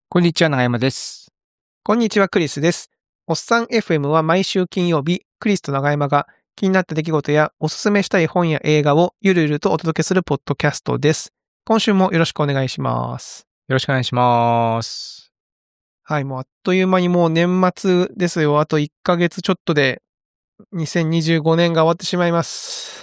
こんにちは、長山です。 こんにちは、クリスです。おっさん FM は毎週金曜日、クリスと長山が気になった出来事やおすすめしたい本や映画をゆるゆるとお届けするポッドキャストです。今週もよろしくお願いします。 よろしくお願いします。 はい、もうあっという間にもう年末ですよ。あと1ヶ月ちょっとで2025年が終わってしまいます。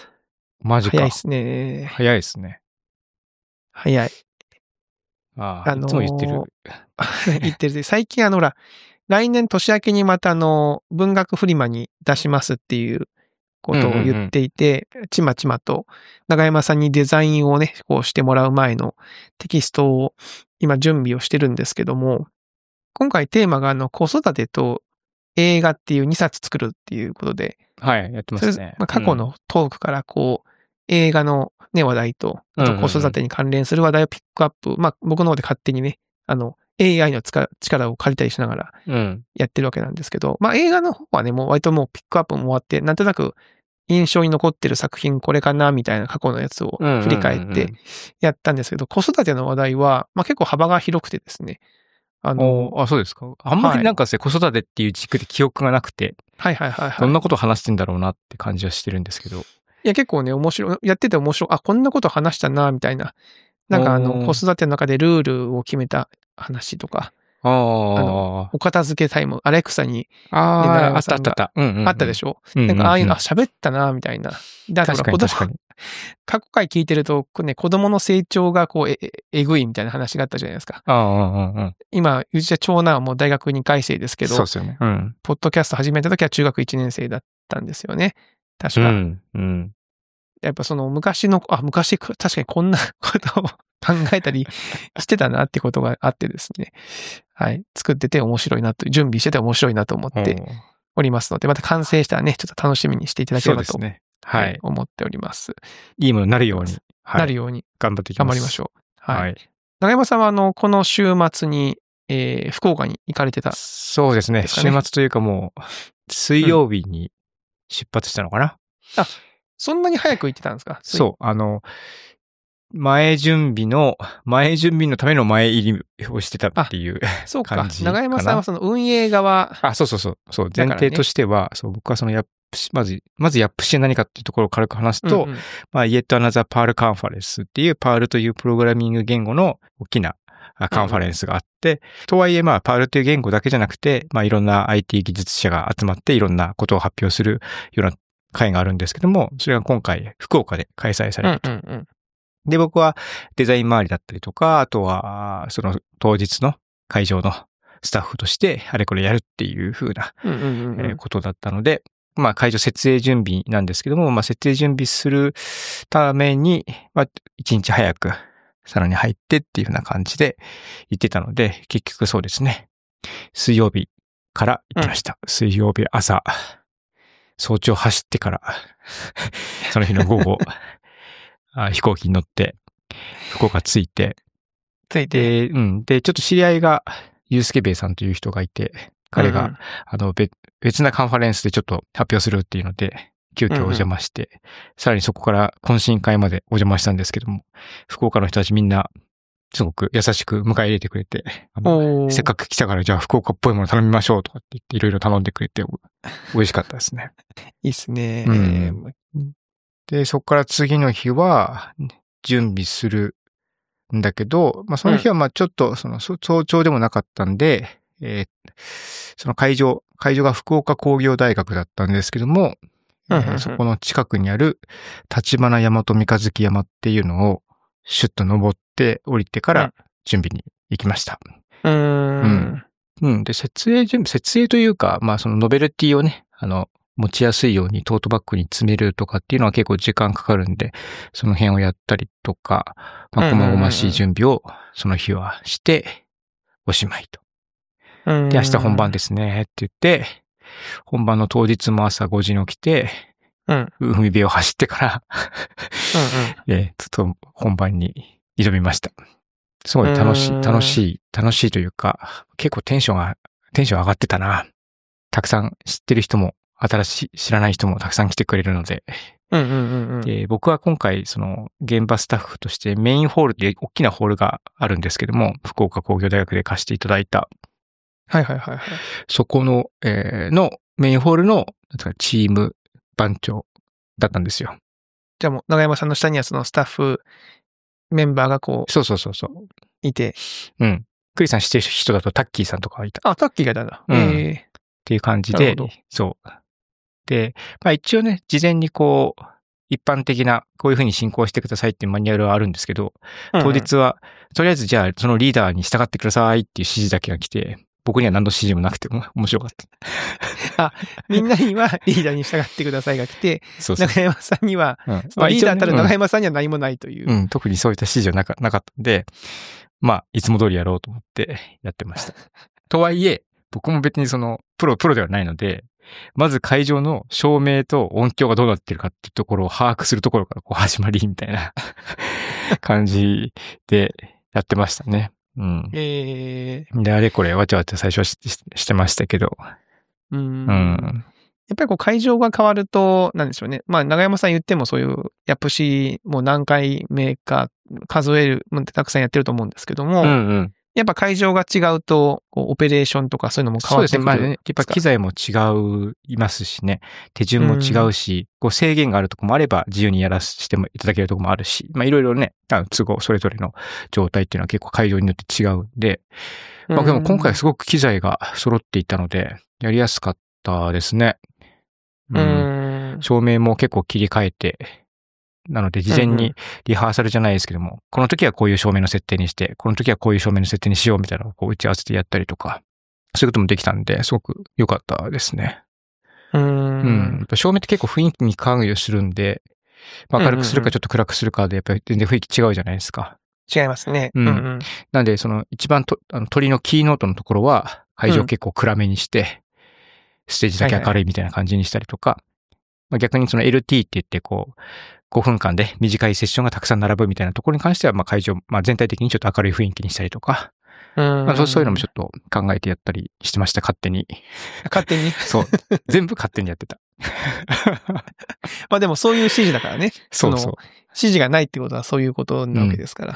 マジか。 早いですね。 早いですね。 早い。 ああ、いつも言ってる。 言ってる。最近ほら、来年年明けにまた文学フリマに出しますっていうことを言っていて、ちまちまと長山さんにデザインをね、こうしてもらう前のテキストを今準備をしてるんですけども、今回テーマが子育てと映画っていう2冊作るっていうことで、 はい、やってますね。 過去のトークから映画のね、話題と、あと子育てに関連する話題をピックアップ、僕の方で勝手にね、AI の力を借りたりしながらやってるわけなんですけど、映画の方はね、もう割ともうピックアップも終わって、なんとなく印象に残ってる作品これかなみたいな過去のやつを振り返ってやったんですけど、子育ての話題は、結構幅が広くてですね。 そうですか。あんまりなんか子育てっていう軸で記憶がなくて、どんなこと話してんだろうなって感じはしてるんですけど。 いや、結構ね、面白い、やってて面白い、こんなこと話したな、みたいな。なんか子育ての中でルールを決めた話とか、お片付けタイム、アレクサに、 あった。 あったでしょ。なんかああいうの、喋ったな、みたいな。だから確かに。 過去回聞いてると、ね、子供の成長がえぐいみたいな話があったじゃないですか。今、うちは長男はもう大学2回生ですけど、 そうですよね。 ポッドキャスト始めた時は中学1年生だったんですよね。確か。やっぱ昔確かにこんなことを考えたりしてたなってことがあってですね。はい。作ってて面白いなと、準備してて面白いなと思っておりますので、また完成したらね、ちょっと楽しみにしていただければと、思っております。 いいものになるように。 なるように。 頑張っていきます。 頑張りましょう。はい。長山さんはこの週末に、福岡に行かれてた、ね。 そうですね。週末というかもう、水曜日に出発したのかな。 そんなに早く行ってたんですか？ そう。前準備のための前入りをしてたっていうそうか。 感じかな。 長山さんは運営側。 そう。前提としては、僕はまずヤップシは何かっていうところを軽く話すと、Yet Another Perl Conference っていう Perl というプログラミング言語の大きなカンファレンスがあって、とはいえPerl という言語だけじゃなくて、いろんな IT 技術者が集まっていろんなことを発表するような会があるんですけども、それが今回福岡で開催されたと。で、僕はデザイン周りだったりとか、あとはその当日の会場のスタッフとしてあれこれやるっていう風なことだったので、会場設営準備なんですけども、設営準備するために、一日早くさらに入ってっていう風な感じで行ってたので、結局そうですね。水曜日から行ってました。水曜日朝。早朝走ってから、その日の午後、飛行機に乗って、福岡着いて、で、ちょっと知り合いが、ゆうすけべいさんという人がいて、彼が、別なカンファレンスでちょっと発表するっていうので、急遽お邪魔して、さらにそこから懇親会までお邪魔したんですけども、福岡の人たちみんな、すごく優しく迎え入れてくれて、せっかく来たからじゃあ福岡っぽいもの頼みましょうとかって言っていろいろ頼んでくれて美味しかったですね。 いいっすね。 で、そこから次の日は準備するんだけど、その日はちょっと早朝でもなかったんで、その会場が福岡工業大学だったんですけども、そこの近くにある立花山と三日月山っていうのをシュッと登って降りてから準備に行きました。で、設営というか、そのノベルティをね、持ちやすいようにトートバッグに詰めるとかっていうのは結構時間かかるんで、その辺をやったりとか、細々しい準備をその日はして、おしまいと。で、明日本番ですねって言って、本番の当日も朝5時に起きて、海辺を走ってからちょっと本番に挑みました。すごい楽しいというか、結構テンション上がってたな。たくさん知ってる人も、知らない人もたくさん来てくれるので、 で、僕は今回、その、現場スタッフとしてメインホールっていう大きなホールがあるんですけども、福岡工業大学で貸していただいた。そこの、のメインホールの、チーム番長だったんですよ。 じゃあもう、長山さんの下にはそのスタッフメンバーがこう。 そう。 いて。 うん。クリさん知ってる人だとタッキーさんとかはいた。 あ、タッキーがいたんだ。 っていう感じで、そう。で、まあ一応ね、事前にこう、一般的な、こういうふうに進行してくださいっていうマニュアルはあるんですけど、当日は、とりあえずじゃあそのリーダーに従ってくださいっていう指示だけが来て、僕には何の指示もなくても面白かった。 みんなにはリーダーに従ってくださいが来て、長山さんには、リーダーたる長山さんには何もないという。 特にそういった指示はなかったんで、まあ、いつも通りやろうと思ってやってました。とはいえ、僕も別にその、プロではないので、まず会場の照明と音響がどうなってるかっていうところを把握するところからこう始まりみたいな感じでやってましたね。で、あれこれわちゃわちゃ最初はしてましたけど。 やっぱりこう会場が変わると、なんでしょうね。まあ、長山さん言ってもそういうヤプシもう何回目か数える、たくさんやってると思うんですけども、やっぱ会場が違うと、オペレーションとかそういうのも変わってくる。 そうですね。まあね、やっぱ機材もいますしね。手順も違うし、こう制限があるとこもあれば自由にやらせてもいただけるとこもあるし、まあいろいろね、都合、それぞれの状態っていうのは結構会場によって違うんで、まあでも今回すごく機材が揃っていたので、やりやすかったですね。照明も結構切り替えて、なので事前にリハーサルじゃないですけども、この時はこういう照明の設定にして、この時はこういう照明の設定にしようみたいなのをこう打ち合わせてやったりとか、そういうこともできたんで、すごく良かったですね。照明って結構雰囲気に関与するんで、明るくするかちょっと暗くするかで、やっぱり全然雰囲気違うじゃないですか。 違いますね。 なんで、その一番鳥のキーノートのところは、会場結構暗めにして、ステージだけ明るいみたいな感じにしたりとか、逆にその LT って言ってこう、5分間で短いセッションがたくさん並ぶみたいなところに関しては、会場、全体的にちょっと明るい雰囲気にしたりとか、そういうのもちょっと考えてやったりしてました、勝手に。 勝手にそう。全部勝手にやってた。 まあでもそういう指示だからね。 そう。 指示がないってことはそういうことなわけですから。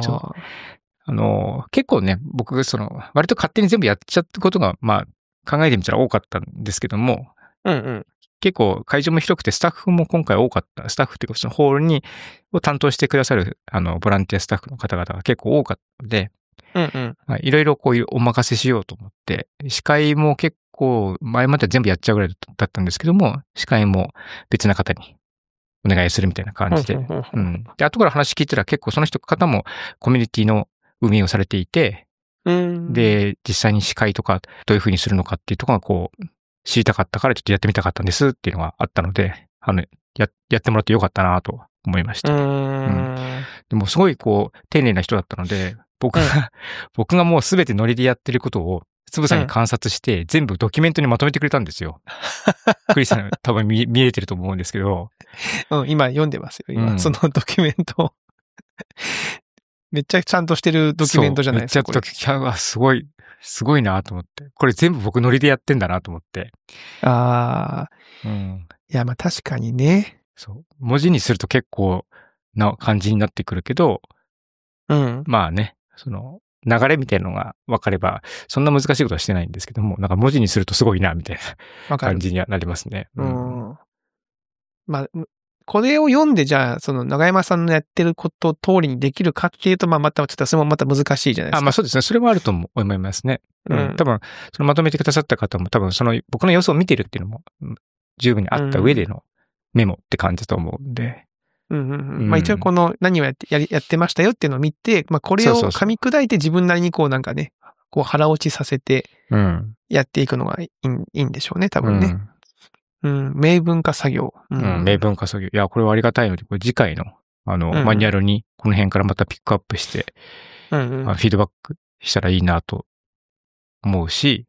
結構ね、僕、割と勝手に全部やっちゃったことが、考えてみたら多かったんですけども、結構会場も広くてスタッフも今回多かった。スタッフっていうかそのホールを担当してくださるボランティアスタッフの方々が結構多かったので、いろいろこういうお任せしようと思って、司会も結構前までは全部やっちゃうぐらいだったんですけども、司会も別な方にお願いするみたいな感じで。で、後から話聞いたら結構その方もコミュニティの運営をされていて、で、実際に司会とかどういうふうにするのかっていうところがこう、知りたかったからちょっとやってみたかったんですっていうのがあったので、やってもらってよかったなと思いました。でもすごいこう、丁寧な人だったので、僕がもうすべてノリでやってることを、つぶさに観察して、全部ドキュメントにまとめてくれたんですよ。クリスさん多分見れてると思うんですけど。 今読んでますよ、今。そのドキュメント。めっちゃちゃんとしてるドキュメントじゃないですか。 めっちゃドキュメント、すごいなと思って。これ全部僕ノリでやってんだなと思って。 いや、確かにね。 そう。文字にすると結構な感じになってくるけど、まあね、流れみたいなのが分かれば、そんな難しいことはしてないんですけども、なんか文字にするとすごいな、みたいな感じにはなりますね。 これを読んで、じゃあ、長山さんのやってること通りにできるかっていうと、またそれもまた難しいじゃないですか。 そうですね。それもあると思いますね。多分、まとめてくださった方も多分、僕の様子を見てるっていうのも、十分にあった上でのメモって感じだと思うんで。 一応この何をやってましたよっていうのを見て、これを噛み砕いて自分なりにこうなんかね、こう腹落ちさせて、やっていくのがいいんでしょうね、多分ね。明文化作業。 明文化作業。いや、これはありがたいので、これ次回の、マニュアルにこの辺からまたピックアップして、フィードバックしたらいいなと思うし、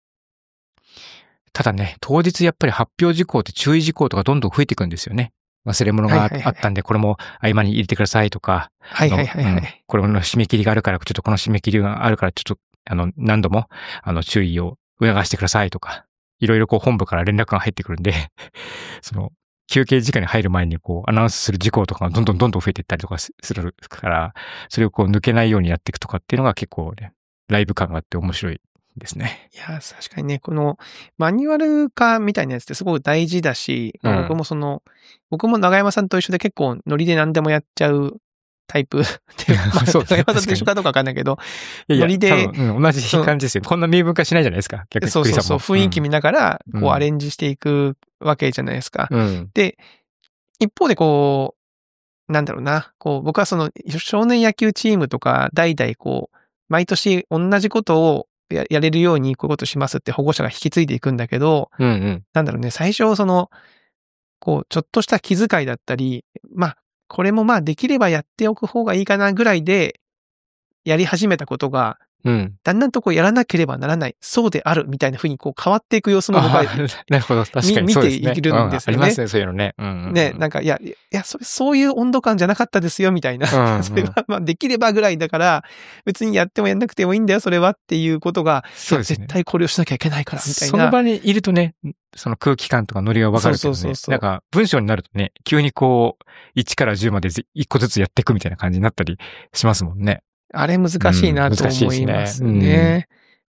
ただね、当日やっぱり発表事項って注意事項とかどんどん増えていくんですよね。忘れ物があったんで、これも合間に入れてくださいとか、これの締め切りがあるから、ちょっとこの締め切りがあるから、ちょっと、何度も、注意を促してくださいとか、いろいろこう本部から連絡が入ってくるんで、 休憩時間に入る前にこう、アナウンスする事項とかがどんどん増えていったりとかするから、それをこう抜けないようにやっていくとかっていうのが結構ね、ライブ感があって面白いですね。 いや、確かにね、このマニュアル化みたいなやつってすごく大事だし、僕も長山さんと一緒で結構ノリで何でもやっちゃうタイプで、 そう長山さんと一緒かどうかわかんないけど、ノリで、 同じ感じですよ。こんな明文化しないじゃないですか。逆にそう、雰囲気見ながら、こうアレンジしていくわけじゃないですか。で、一方でこう、なんだろうな、こう、僕はその少年野球チームとか、代々こう、毎年同じことをやれるようにこういうことしますって保護者が引き継いでいくんだけど、なんだろうね、最初こう、ちょっとした気遣いだったり、これもできればやっておく方がいいかなぐらいで、やり始めたことが、だんだんとこうやらなければならない、そうであるみたいな風にこう変わっていく様子も僕はなるほど、確かに見ているんですよね。 ありますね、そういうのね。 ね、なんか、いや、そういう温度感じゃなかったですよ、みたいな。それは、できればぐらいだから、別にやってもやんなくてもいいんだよ、それはっていうことが、絶対これをしなきゃいけないから、みたいな。 その場にいるとね、その空気感とかノリが分かるけどね。なんか、文章になるとね、急にこう、1から10まで1個ずつやっていくみたいな感じになったりしますもんね。 あれ難しいなと思いますね。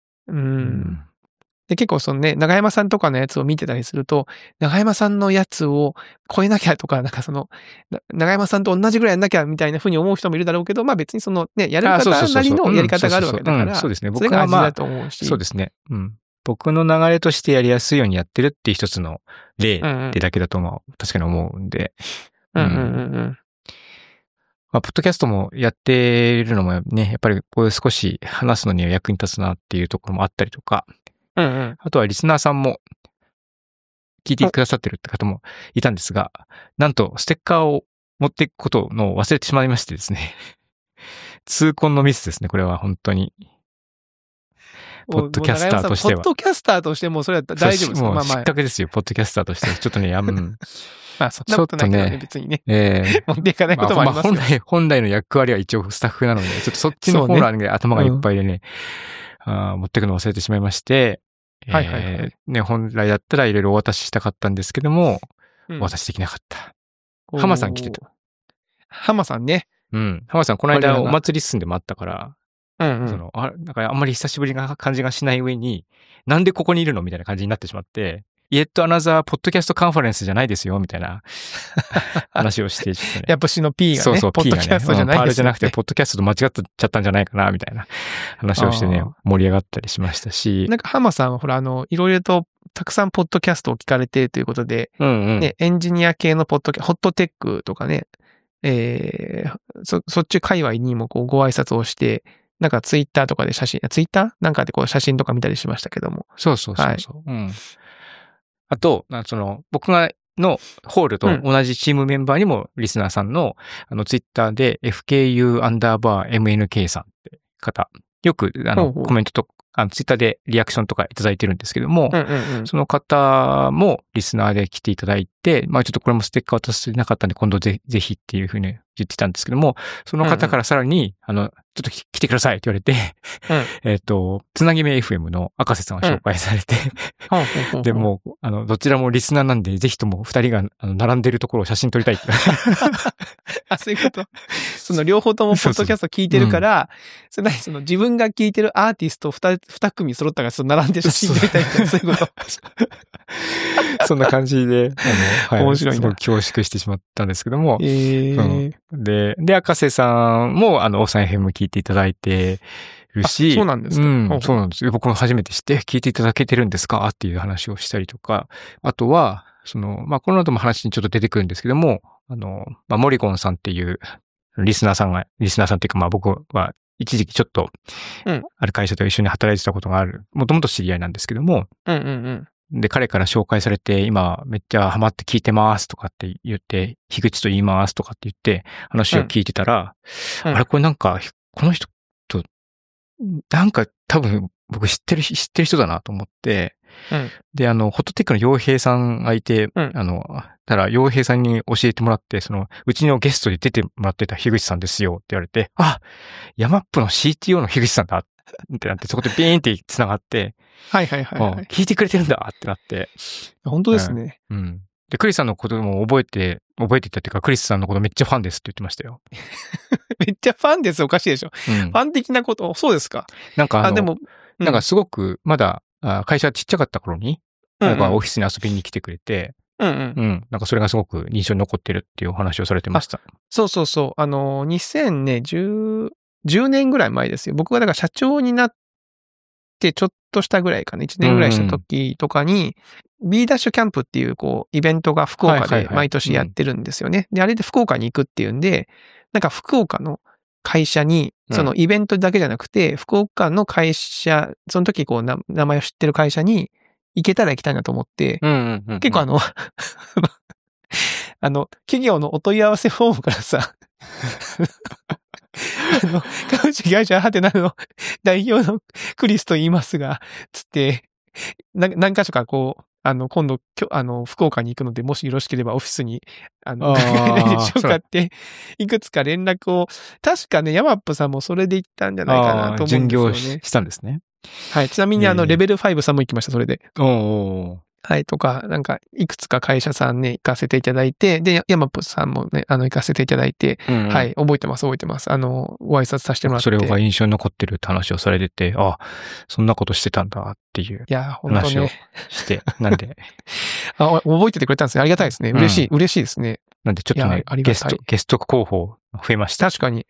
で、結構そのね、長山さんとかのやつを見てたりすると、長山さんのやつを超えなきゃとか、なんか長山さんと同じぐらいやんなきゃみたいな風に思う人もいるだろうけど、別にそのね、やる方なりのやり方があるわけだから、 そうですね。 僕はだと思うし。 そうですね。僕の流れとしてやりやすいようにやってるっていう一つの例ってだけだと確かに思うんで。ポッドキャストもやっているのもね、やっぱりこういう少し話すのには役に立つなっていうところもあったりとか、あとはリスナーさんも聞いてくださってるって方もいたんですが、なんとステッカーを持っていくことの忘れてしまいましてですね。痛恨のミスですね、これは本当に。ポッドキャスターとしては。 ポッドキャスターとしてもそれは大丈夫ですか？ もう失格ですよ、ポッドキャスターとしては。ちょっとね、 そんなことないけどね、別にね。持っていかないこともありますよ。 本来の役割は一応スタッフなので、ちょっとそっちの方が頭がいっぱいでね、持っていくのを忘れてしまいまして、ね、本来だったらいろいろお渡ししたかったんですけども、お渡しできなかった。浜さん来てた。 浜さんね。 浜さんこの間お祭り住んでもあったから、なんかあんまり久しぶりな感じがしない上に、なんでここにいるのみたいな感じになってしまって、Yet Another Podcast Conference じゃないですよみたいな話をして、ちょっとね。 やっぱしの P がね、 そう、 ポッドキャストじゃないですよ、 パールじゃなくて、ポッドキャストと間違っちゃったんじゃないかな、みたいな話をしてね、盛り上がったりしましたし。 なんか浜さんはほら、いろいろとたくさんポッドキャストを聞かれているということで、ね、エンジニア系のポッドキャスト、ホットテックとかね、そっち界隈にもこうご挨拶をして、なんかツイッターとかでツイッターなんかでこう写真とか見たりしましたけども。 そう。あと、僕のホールと同じチームメンバーにもリスナーさんの、ツイッターで FKU_MNK さんって方、よくコメントとツイッターでリアクションとかいただいてるんですけども、その方もリスナーで来ていただいて、ちょっとこれもステッカー渡せなかったんで今度ぜひっていうふうに言ってたんですけども、その方からさらに、ちょっと来てくださいって言われて、つなぎめ FM の赤瀬さんが紹介されて、でも、どちらもリスナーなんで、ぜひとも二人が並んでるところを写真撮りたいって。 そういうこと。その両方ともポッドキャスト聞いてるから、その自分が聞いてるアーティスト二組揃ったから並んで写真撮りたいって、そういうこと。 そんな感じで、 面白いな。 すごく恐縮してしまったんですけども、で、赤瀬さんも、オサン FM 聞いていただいてるし、 そうなんですか。 そうなんですよ。僕も初めて知って、聞いていただけてるんですかっていう話をしたりとか、あとは、この後も話にちょっと出てくるんですけども、モリコンさんっていうリスナーさんっていうか、僕は一時期ちょっと、ある会社と一緒に働いてたことがある、もともと知り合いなんですけども、で、彼から紹介されて、今めっちゃハマって聞いてますとかって言って、樋口と言いますとかって言って、話を聞いてたら、あれこれなんか、この人と、なんか多分僕知ってる人だなと思って、で、ホットテックの洋平さんがいて、ただ洋平さんに教えてもらって、うちのゲストで出てもらってた樋口さんですよって言われて、ヤマップの CTO の樋口さんだってなって、そこでビーンって繋がって、 はい。 聞いてくれてるんだってなって。 本当ですね。 で、クリスさんのことも覚えていたっていうか、クリスさんのことめっちゃファンですって言ってましたよ。 めっちゃファンです。おかしいでしょ。ファン的なこと、そうですか。 なんかでも、 なんかすごく、まだ、会社ちっちゃかった頃に、なんかオフィスに遊びに来てくれて、なんかそれがすごく印象に残ってるっていうお話をされてました。 そう。2010年ぐらい前ですよ。僕がだから社長になってちょっとしたぐらいかな、1年ぐらいした時とかに、B ダッシュキャンプっていうイベントが福岡で毎年やってるんですよね。で、あれで福岡に行くっていうんで、なんか福岡の会社に、そのイベントだけじゃなくて、福岡の会社、その時名前を知ってる会社に行けたら行きたいなと思って、結構企業のお問い合わせフォームからさ、株式会社ハテナの代表のクリスと言いますが、つって、何箇所か今度、福岡に行くので、もしよろしければオフィスに、紹介って、いくつか連絡を、確かね、ヤマップさんもそれで行ったんじゃないかなと思うんですよね。 巡業したんですね。 はい。ちなみにレベル5さんも行きました、それで。はい、とか、なんか、いくつか会社さんね、行かせていただいて、で、ヤマップさんもね、行かせていただいて、はい、覚えてます。ご挨拶させてもらって。 それが印象に残ってるって話をされてて、そんなことしてたんだっていう話をして、なんで。 覚えててくれたんですね。ありがたいですね。嬉しいですね。 なんでちょっとね、ゲスト候補増えました。 確かに。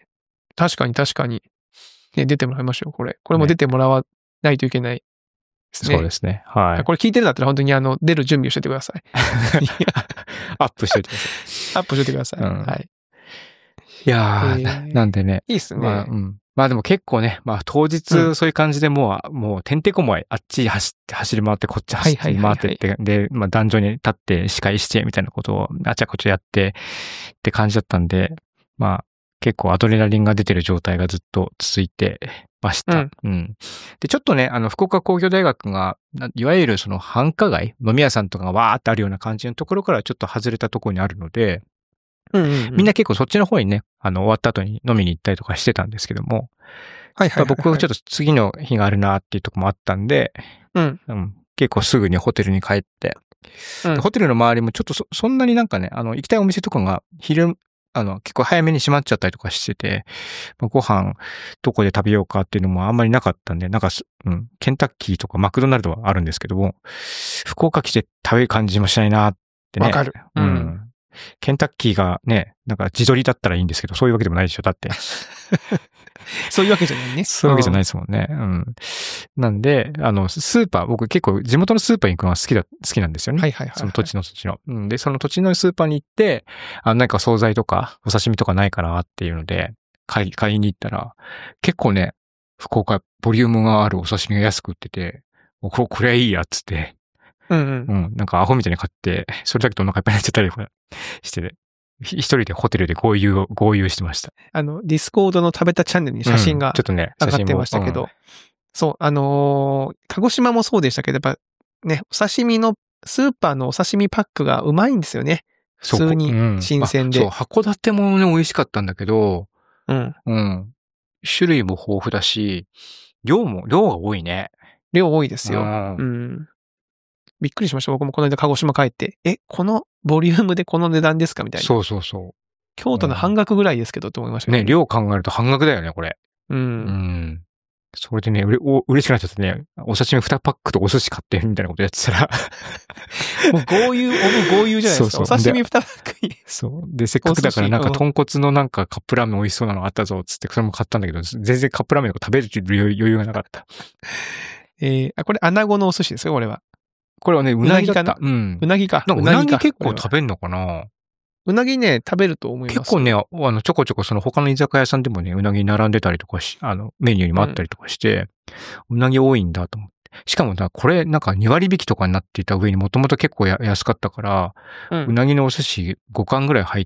ね、出てもらいましょう、これ。これも出てもらわないといけない。 そうですね。はい。 これ聞いてるんだったら本当に出る準備をしててください。 アップしておいてください。 アップしておいてください。はい。 いやー、なんでね。 いいっすね。 まあでも結構ね、当日そういう感じでもうてんてこまい、あっち走り回ってこっち走り回ってって、で、壇上に立って司会してみたいなことをあちゃこちゃやってって感じだったんで、結構アドレナリンが出てる状態がずっと続いてました。で、ちょっとね、福岡工業大学が、いわゆるその繁華街、飲み屋さんとかがわーってあるような感じのところからちょっと外れたところにあるので、みんな結構そっちの方にね、終わった後に飲みに行ったりとかしてたんですけども、僕はちょっと次の日があるなっていうところもあったんで、結構すぐにホテルに帰って、ホテルの周りもちょっとそんなになんかね、行きたいお店とかが結構早めに閉まっちゃったりとかしてて、ご飯どこで食べようかっていうのもあんまりなかったんで、なんか、ケンタッキーとかマクドナルドはあるんですけども、福岡来て食べる感じもしないなってね。 わかる。 ケンタッキーがね、なんか自撮りだったらいいんですけど、そういうわけでもないでしょ、だって。 そういうわけじゃないね。 そういうわけじゃないですもんね。なんで、スーパー、僕結構地元のスーパーに行くのが好きなんですよね。その土地の。で、その土地のスーパーに行って、なんか惣菜とか、お刺身とかないかなっていうので、買いに行ったら、結構ね、福岡、ボリュームがあるお刺身が安く売ってて、これはいいやっつって、なんかアホみたいに買って、それだけでお腹いっぱいになっちゃったりとかして、一人でホテルで合流してました。 ディスコードの食べたチャンネルに写真が上がってましたけど、そう、鹿児島もそうでしたけど、やっぱね、お刺身の、スーパーのお刺身パックがうまいんですよね。普通に新鮮で。 そう、函館もね、美味しかったんだけど、種類も豊富だし、量が多いね。 量多いですよ。びっくりしました。僕もこの間鹿児島帰って、このボリュームでこの値段ですかみたいな。 そう。 京都の半額ぐらいですけどって思いましたね。量考えると半額だよね、これ。それでね、嬉しくなっちゃってね、お刺身2パックとお寿司買ってみたいなことやってたら。 もう豪遊じゃないですか。お刺身2パックに。 そう。で、せっかくだからなんか豚骨のなんかカップラーメン美味しそうなのあったぞ、つってそれも買ったんだけど、全然カップラーメンとか食べる余裕がなかった。 これ、穴子のお寿司ですよ、これは。 これはね、うなぎだった。 うなぎか。 うなぎ結構食べんのかな？ うなぎね、食べると思います。 結構ね、ちょこちょこその他の居酒屋さんでもね、うなぎ並んでたりとかメニューにもあったりとかして、うなぎ多いんだと思って。しかもこれなんか2割引きとかになっていた上にもともと結構安かったから、うなぎのお寿司5貫ぐらい入って、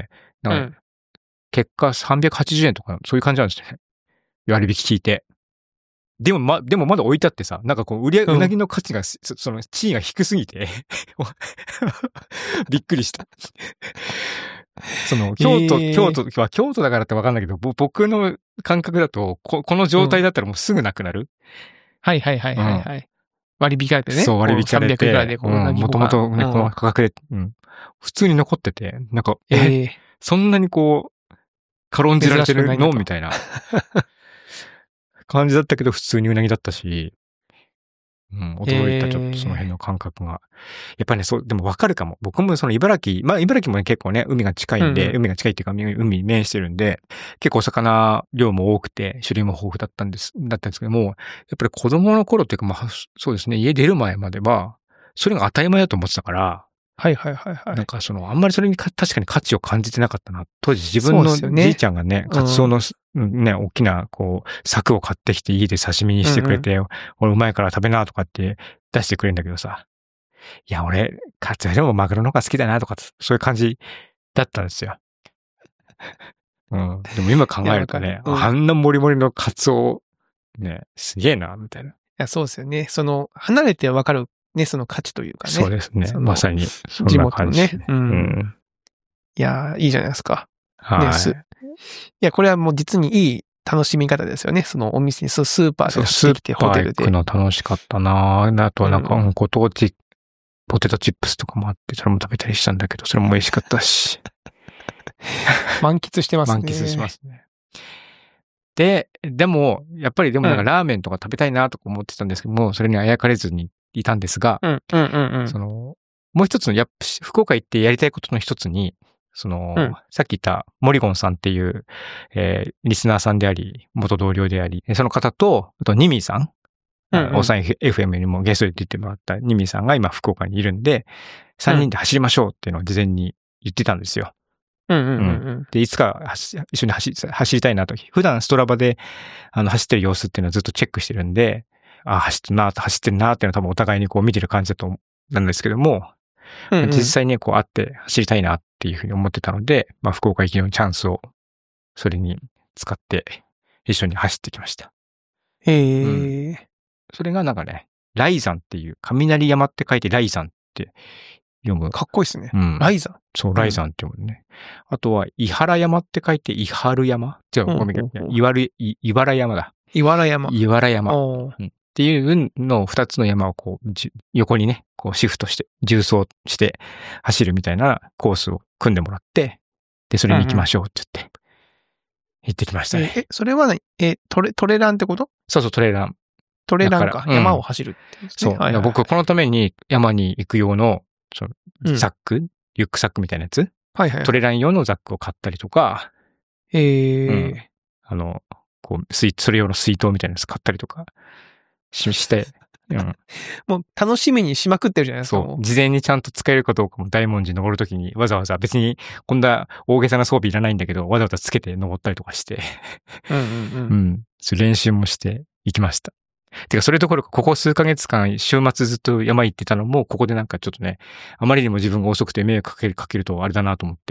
結果380円とかそういう感じなんですね。割引聞いて。でもまだ置いてあってさ、なんかうなぎの価値が、その地位が低すぎて、びっくりした。京都だからってわかんないけど、僕の感覚だと、この状態だったらもうすぐなくなる。 はい。 割引かれてね。 そう、割引かれて。 300ぐらいでこう、 もともとね、この価格で、普通に残ってて、なんか、そんなにこう、軽んじられてるのみたいな感じだったけど、普通にうなぎだったし、驚いた、ちょっとその辺の感覚が。やっぱりね、そう、でもわかるかも。僕もその茨城もね、結構ね、海が近いんで、海が近いっていうか、海に面してるんで、結構魚量も多くて、種類も豊富だったんですけども、やっぱり子供の頃っていうか、そうですね、家出る前までは、それが当たり前だと思ってたから、 はい。 なんかあんまりそれに確かに価値を感じてなかったな。当時自分のじいちゃんがね、カツオのね、大きな、こう、柵を買ってきて家で刺身にしてくれて、俺うまいから食べなとかって出してくれるんだけどさ。いや、俺、カツオよりもマグロの方が好きだなとか、そういう感じだったんですよ。でも今考えるとね、あんなモリモリのカツオ、ね、すげえな、みたいな。いや、そうですよね。離れてわかるね、その価値というかね。 そうですね。まさに、そんな感じ、 地元のね。いや、いいじゃないですか。 はい。 いや、これはもう実にいい楽しみ方ですよね。そのお店に、スーパーで買ってきて、ホテルで。 スーパー行くの楽しかったなぁ。あとはなんか、ご当地ポテトチップスとかもあって、それも食べたりしたんだけど、それも美味しかったし。 満喫してますね。 満喫しますね。でも、やっぱりなんかラーメンとか食べたいなとか思ってたんですけども、それにあやかれずにいたんですが、もう一つの、福岡行ってやりたいことの一つに、さっき言ったモリゴンさんっていう、リスナーさんであり、元同僚であり、その方と、あとニミーさん、オサイ FM にもゲストで出てもらったニミーさんが今福岡にいるんで、3人で走りましょうっていうのを事前に言ってたんですよ。で、いつか一緒に走りたいなと。普段ストラバで走ってる様子っていうのはずっとチェックしてるんで、走ってるなっていうのは多分お互いにこう見てる感じなんですけども、実際にこう会って走りたいなっていうふうに思ってたので、福岡行きのチャンスをそれに使って一緒に走ってきました。それがなんかね、ライザンっていう、雷山って書いてライザンって読む。 かっこいいですね。ライザン。 そう、ライザンって読むね。あとは、伊原山って書いて、伊原山ごめん、伊原山だ。 伊原山。 っていうの2つの山をこう、横にね、こうシフトして、縦走して走るみたいなコースを組んでもらって、で、それに行きましょうって言って、行ってきましたね。 それはトレランってこと？ そう、トレラン。 トレランか。山を走るって、 そう。僕、このために山に行く用の、ザック、リュックサックみたいなやつ、トレラン用のザックを買ったりとか、こう、それ用の水筒みたいなやつ買ったりとかして、 もう楽しみにしまくってるじゃないですか。 そう。事前にちゃんと使えるかどうかも大文字登るときにわざわざ別にこんな大げさな装備いらないんだけど、わざわざつけて登ったりとかして、練習もして行きました。てか、それどころか、ここ数ヶ月間、週末ずっと山行ってたのも、ここでなんかちょっとね、あまりにも自分が遅くて迷惑かけるとあれだなと思って。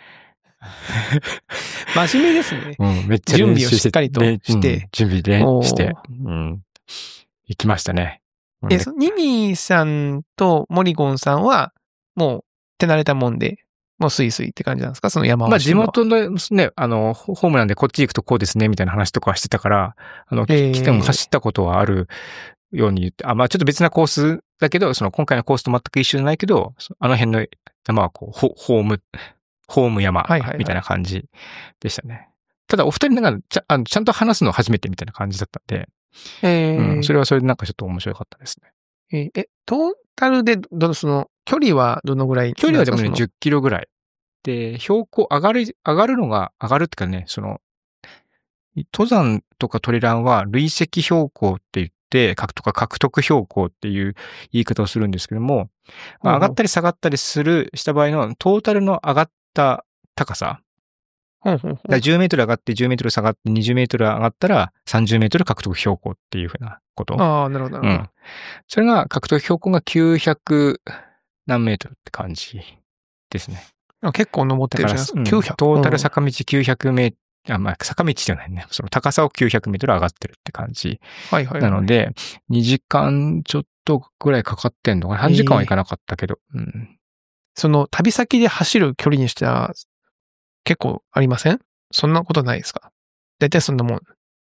真面目ですね。 めっちゃ準備をしっかりとして。 準備して、行きましたね。 ニミーさんとモリゴンさんは、もう手慣れたもんで、もうスイスイって感じなんですか、その山を。 地元のね、ホームなんでこっち行くとこうですね、みたいな話とかはしてたから、来ても走ったことはあるように言って、ちょっと別なコースだけど、今回のコースと全く一緒じゃないけど、あの辺の山はこう、ホーム山みたいな感じでしたね。ただお二人なんかちゃんと話すの初めてみたいな感じだったんで、それはそれでなんかちょっと面白かったですね。トータルで距離はどのぐらい？ 距離はでもね、10キロぐらい。で、標高上がるっていうかね、登山とかトレランは累積標高って言って、獲得標高っていう言い方をするんですけども、上がったり下がったりした場合のトータルの上がった高さ。10メートル上がって10メートル下がって20メートル上がったら30メートル獲得標高っていうふうなこと。 なるほど。 それが獲得標高が900何メートルって感じですね。 結構登ってるじゃないですか。900。 トータル坂道900メートル、坂道じゃないね。その高さを900メートル上がってるって感じ。なので、2時間ちょっとぐらいかかってんのかな。3時間はいかなかったけど。 その旅先で走る距離にしては結構ありません？そんなことないですか？だいたいそんなもん。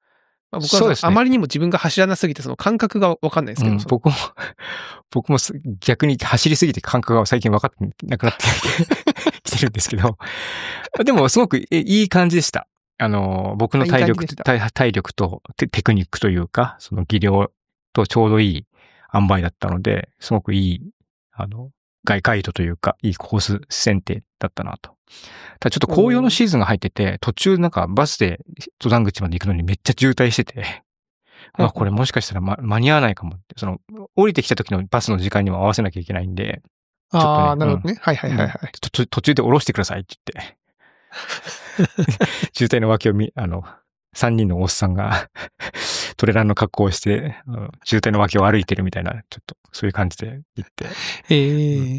僕はあまりにも自分が走らなすぎて、その感覚がわかんないですけど。 僕も逆に走りすぎて感覚が最近分かってなくなってきてるんですけど。でもすごくいい感じでした。僕の体力とテクニックというか、その技量とちょうどいい塩梅だったので、すごくいい、ガイドというか、いいコース選定だったなと。ただちょっと紅葉のシーズンが入ってて、途中なんかバスで登山口まで行くのにめっちゃ渋滞してて、これもしかしたら間に合わないかもって、降りてきた時のバスの時間にも合わせなきゃいけないんで、 ちょっとね。なるほどね。はいはいはい。 途中で降ろしてくださいって言って、渋滞の脇を3人のおっさんがトレランの格好をして、渋滞の脇を歩いてるみたいな、ちょっとそういう感じで行って。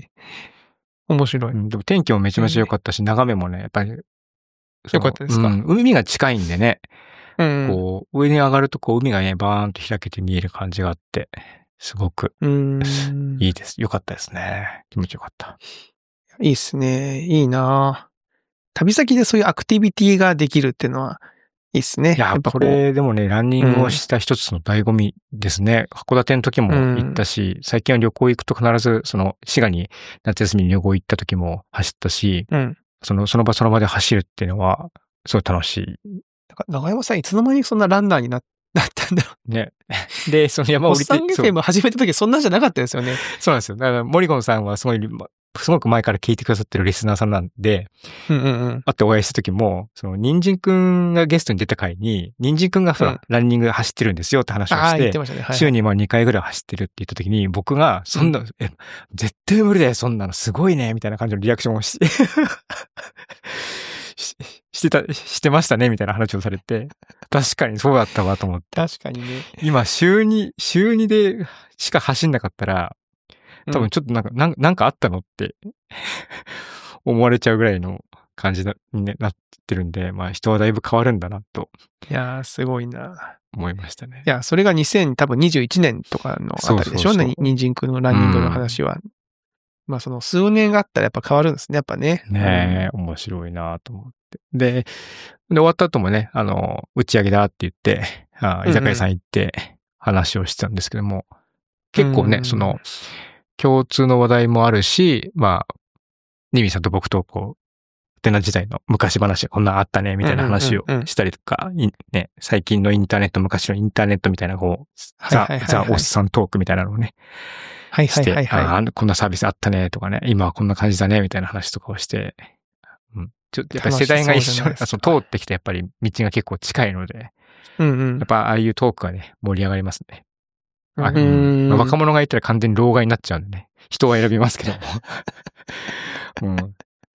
面白い。 でも天気もめちゃめちゃ良かったし、眺めもね、やっぱり。 良かったですか？ 海が近いんでね。こう、上に上がるとこう海がね、バーンと開けて見える感じがあって、すごくいいです。良かったですね。気持ちよかった。 いいっすね。いいな旅先でそういうアクティビティができるっていうのは、いいっすね。 いや、これでもね、ランニングをした一つの醍醐味ですね。函館の時も行ったし、最近は旅行行くと必ず、滋賀に夏休みに旅行行った時も走ったし、その場で走るっていうのは、すごい楽しい。 長山さん、いつの間にそんなランナーになったんだろう。ね。で、その山降りて。 おっさんFM始めた時そんなんじゃなかったですよね。 そうなんですよ。だから、モリゴンさんはすごく前から聞いてくださってるリスナーさんなんで、会ってお会いした時も、人参くんがゲストに出た回に、人参くんがランニング走ってるんですよって話をして、週に2回ぐらい走ってるって言った時に、僕が、そんな、絶対無理だよ、そんなのすごいね、みたいな感じのリアクションをしてましたね、みたいな話をされて、確かにそうだったわと思って。 確かにね。 今、週2でしか走んなかったら、多分ちょっとなんかあったのって思われちゃうぐらいの感じになってるんで、まあ人はだいぶ変わるんだなと。 いやー、すごいな。 思いましたね。 いや、それが2021年とかのあたりでしょうね。人参くんのランニングの話は。まあその数年があったらやっぱ変わるんですね、やっぱね。 ねえ、面白いなと思って。で、終わった後もね、打ち上げだって言って、居酒屋さん行って話をしてたんですけども、結構ね、共通の話題もあるし、まあ、ニミさんと僕とテナ時代の昔話こんなあったね、みたいな話をしたりとか、ね、最近のインターネット、昔のインターネットみたいなザ・おっさんトークみたいなのをね、して、こんなサービスあったね、とかね、今はこんな感じだね、みたいな話とかをして、ちょっとやっぱり世代が一緒、通ってきてやっぱり道が結構近いので、やっぱああいうトークがね、盛り上がりますね。若者がいたら完全に老害になっちゃうんでね。人は選びますけども。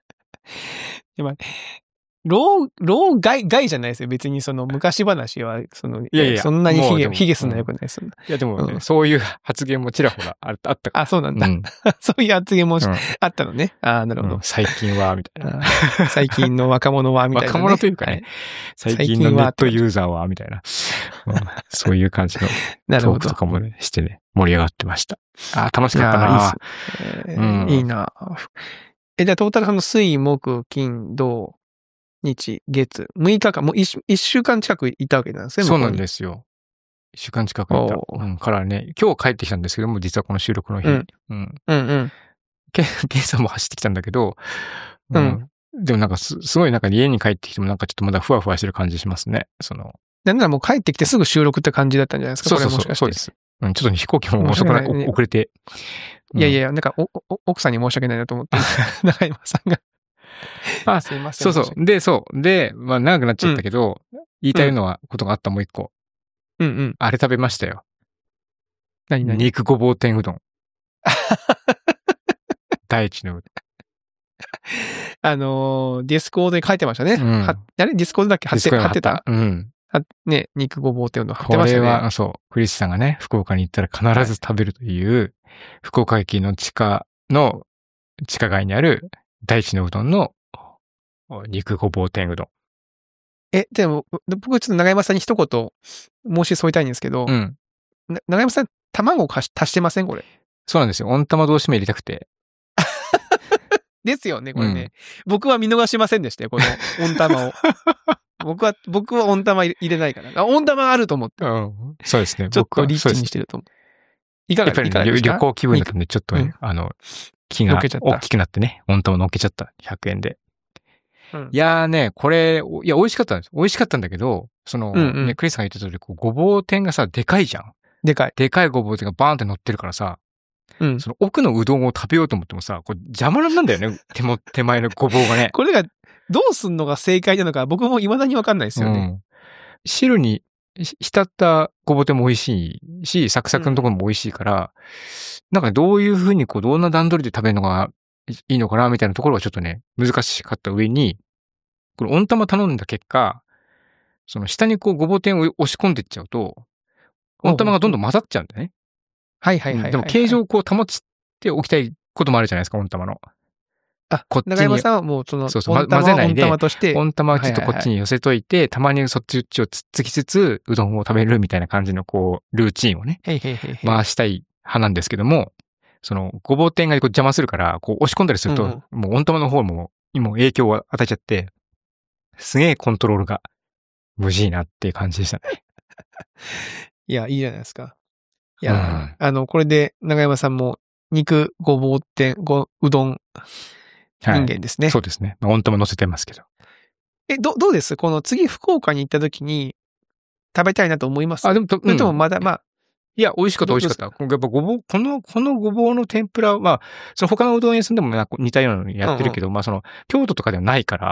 老害じゃないですよ。別に昔話は、そんなに卑下すんのよくないですよ。 いやでもね、そういう発言もちらほらあったから。 あ、そうなんだ。そういう発言もあったのね。なるほど。 最近は、みたいな。 最近の若者は、みたいな。 若者というかね、最近のネットユーザーは、みたいな。そういう感じのトークとかもね、してね、盛り上がってました。楽しかったな。 いいな。じゃあトータル水、木、金、土、日、月、6日間、もう1週間近くいたわけなんですね。 そうなんですよ。1週間近くいた。からね、今日帰ってきたんですけども、実はこの収録の日。ケンさんも走ってきたんだけど、でもなんかすごいなんか家に帰ってきてもなんかちょっとまだふわふわしてる感じしますね。 なんならもう帰ってきてすぐ収録って感じだったんじゃないですか。 そうです。ちょっと飛行機も遅れて。 いや、なんか奥さんに申し訳ないなと思って、中山さんが。すいません。 で、まあ長くなっちゃったけど、言いたいことがあったもう一個。あれ食べましたよ。 何肉ごぼう天うどん。第一のうどん。ディスコードに書いてましたね。あれディスコードだっけ貼ってた。ね、肉ごぼうっていうの貼ってましたね。 これは、クリスさんがね、福岡に行ったら必ず食べるという、福岡駅の地下街にある第一のうどんの肉ごぼう天うどん。 でも、僕ちょっと長山さんに一言申し添えたいんですけど、長山さん、卵を足してませんこれ。 そうなんですよ。温玉どうしても入れたくて。 ですよね、これね。僕は見逃しませんでしたよ、この温玉を。 僕は温玉入れないから。温玉あると思って。 そうですね。 ちょっとリッチにしてると思う。いかがですか？ やっぱり旅行気分だったんで、ちょっとね、気が大きくなってね、温玉乗っけちゃった。100円で。いやーね、これ、美味しかったんです。美味しかったんだけど、クリスさんが言った通り、ごぼう天がさ、でかいじゃん。でかいごぼう天がバーンって乗ってるからさ、その奥のうどんを食べようと思ってもさ、これ邪魔なんだよね。手前のごぼうがね。 これがどうすんのが正解なのか、僕も未だにわかんないですよね。 汁に浸ったごぼう天も美味しいし、サクサクのところも美味しいから、なんかどういう風にどんな段取りで食べるのがいいのかなみたいなところはちょっとね、難しかった上に、これ温玉頼んだ結果、その下にごぼう天を押し込んでいっちゃうと、温玉がどんどん混ざっちゃうんだね。 はいはいはい。 でも形状を保ちておきたいこともあるじゃないですか、温玉の。 長山さんはもうそう混ぜないで、 温玉として。 温玉をちょっとこっちに寄せといて、たまにそっちをつっつきつつ、うどんを食べるみたいな感じのルーチンをね、回したい派なんですけども、ごぼう天が邪魔するから、押し込んだりすると、もう温玉の方も影響を与えちゃって、すげえコントロールが無事いなっていう感じでしたね。 いや、いいじゃないですか。いや、これで長山さんも肉、ごぼう天、うどん人間ですね。 そうですね。温玉乗せてますけど。 どうですこの次福岡に行った時に食べたいなと思います？でもまだいや、美味しかった。やっぱこのごぼうの天ぷらは、その他のうどん屋さんでも似たようなのやってるけど、京都とかではないから、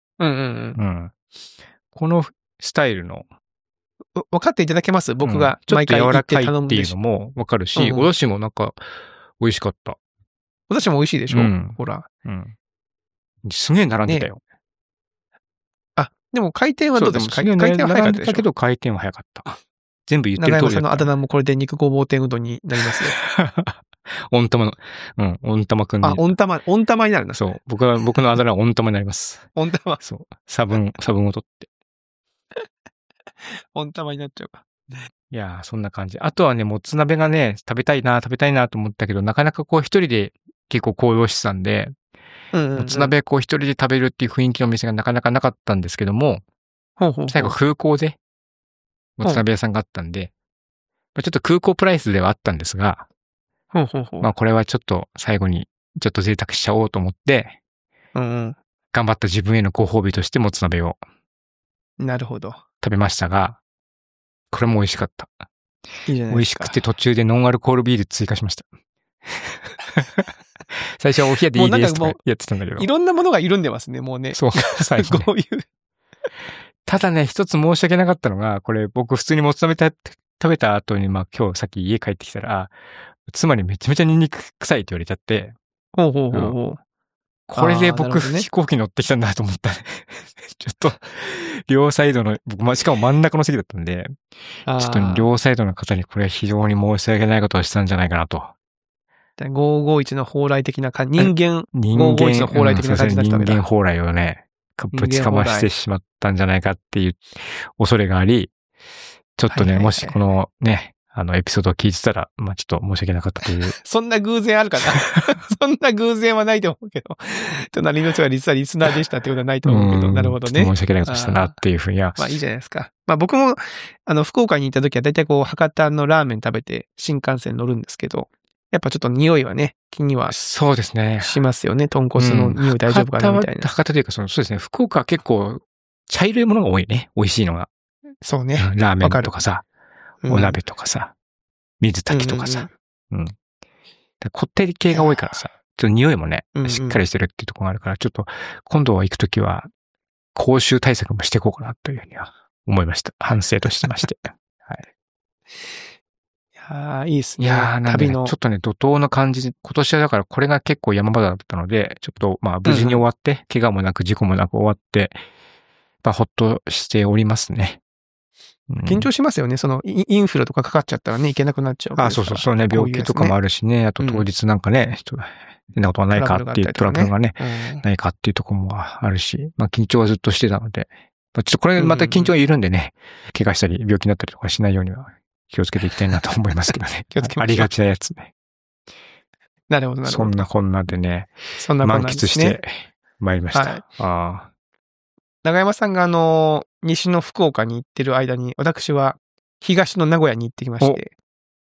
このスタイルの。 分かっていただけます？僕が毎回行って頼むっていうのも分かるし、お出汁も美味しかった。 お出汁も美味しいでしょ？ほら。 すげえ並んでたよ。 でも回転はどうですか？回転は早かったでしょ？ けど回転は早かった。全部言ってる通りだった。 長山さんのあだ名もこれで肉ごぼう天うどんになりますよ。 温玉くんに。 温玉になるんだ。 そう。僕のあだ名は温玉になります。 温玉。 そう。差分を取って。 温玉になっちゃうか。 いやー、そんな感じ。あとはね、もつ鍋がね、食べたいなと思ったけど、なかなか一人で結構行動してたんで、もつ鍋一人で食べるっていう雰囲気の店がなかなかなかったんですけども、最後空港で、もつ鍋屋さんがあったんで、ちょっと空港プライスではあったんですが、これはちょっと最後にちょっと贅沢しちゃおうと思って、頑張った自分へのご褒美としてもつ鍋をなるほど。 食べましたが、これも美味しかった。 いいじゃないですか。 美味しくて途中でノンアルコールビール追加しました。最初はお冷やでいいですとかやってたんだけど。 いろんなものが緩んでますね、もうね。 そう、最後、ね。こういう。ただね、一つ申し訳なかったのが、これ僕普通にもつ鍋食べた後に、今日さっき家帰ってきたら、妻にめちゃめちゃニンニク臭いって言われちゃって。これで僕、飛行機乗ってきたんだと思ったね。ちょっと、両サイドの、僕、しかも真ん中の席だったんで、ちょっと両サイドの方にこれは非常に申し訳ないことをしたんじゃないかなと。 551の蓬莱的な感じ、551の蓬莱的な感じだったわけだ。 人間蓬莱をね、ぶちかましてしまったんじゃないかっていう恐れがあり、ちょっとね、もしこのね、エピソードを聞いてたら、ちょっと申し訳なかったという。 そんな偶然あるかなそんな偶然はないと思うけど。隣の人が実はリスナーでしたってことはないと思うけど、なるほどね。 申し訳ないことしたなっていうふうには。 いいじゃないですか。僕も、福岡に行った時はだいたい博多のラーメン食べて新幹線乗るんですけど、やっぱちょっと匂いはね、気には。 そうですね。 しますよね。豚骨の匂い大丈夫かなみたいな。 博多というか、そうですね。福岡は結構、茶色いものが多いね。美味しいのが。 そうね。 ラーメンとかさ、お鍋とかさ、水炊きとかさ。こってり系が多いからさ、ちょっと匂いもね、しっかりしてるっていうところがあるから、ちょっと今度は行くときは、口臭対策もしていこうかなというふうには思いました。反省としてまして。はい。 いいですね。 いやー、なんでね、ちょっとね、怒涛の感じで、今年はだからこれが結構山場だったので、ちょっと無事に終わって、怪我もなく事故もなく終わって、ほっとしておりますね。 緊張しますよね。インフルとかかかっちゃったらね、いけなくなっちゃうから。 そうね、病気とかもあるしね、あと当日なんかね、変なことはないかっていうトラブルがね、ないかっていうところもあるし、緊張はずっとしてたので、ちょっとこれまた緊張が緩んでね、怪我したり病気になったりとかしないようには気をつけていきたいなと思いますけどね。 気をつけましょう。 ありがちなやつね。 なるほど。 そんなこんなでね、満喫して参りました。 長山さんが西の福岡に行ってる間に、私は東の名古屋に行ってきまして。